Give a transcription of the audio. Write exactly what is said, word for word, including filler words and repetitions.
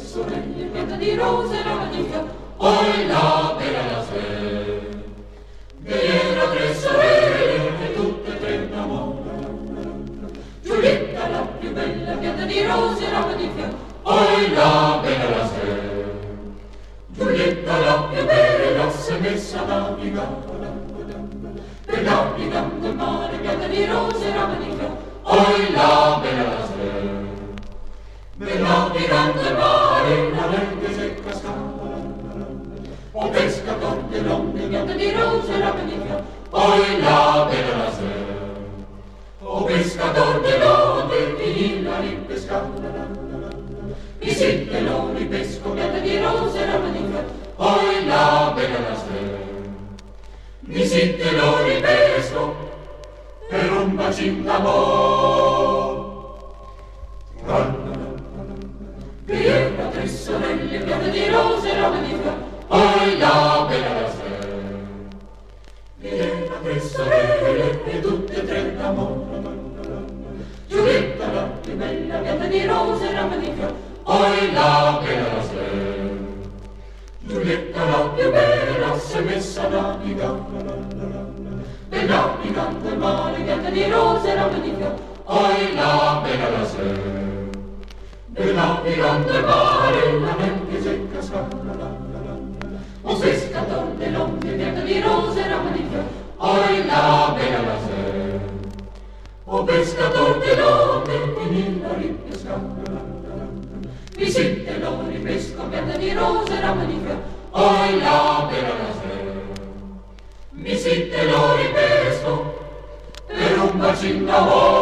sorelle, pianta di rose, rama di fior, poi la bella la sera. Vi era tre sorelle, e tutte tre innamorate. Giulietta la più bella, pianta di rose, rama di fior, poi la bella la sera. Giulietta la più bella s'è messa a navigare, per navigando il mare, pianta di rose, rama di fior, poi la bella la sera. Per navigando il mare, la neve s'è cascata, o pescator dell'onde, pianta di rose, rame di fior, poi la bella la sera. O pescator dell'onde, finì la ripescata, mi sitte lo ripesco, pianta di rose, rame di fior, poi la bella la sera. Mi sitte lo ripesco, per un bacin d'amor. Vi era tre sorelle, pianta di rose, rame di fior, poi la bella la sera. Vi era tre sorelle, e tutte e tre d'amore. Giulietta la più bella, pianta di rose, rame di fior, poi la bella la sera. Giulietta la più bella s'è messa a navigare, per navigando il mare, pianta di rose, rame di fior, poi la bella la sera. Per navigando il mare, la neve s'è cascata, o pescator dell'onde, pianta di rose, rame di fior, poi la bella la sera. O pescator dell'onde, finì la ripescata, mi sitte lo ripesco, pianta di rose, rame di fior, poi la bella la sera. Mi sitte lo ripesco, per un bacin d'amore.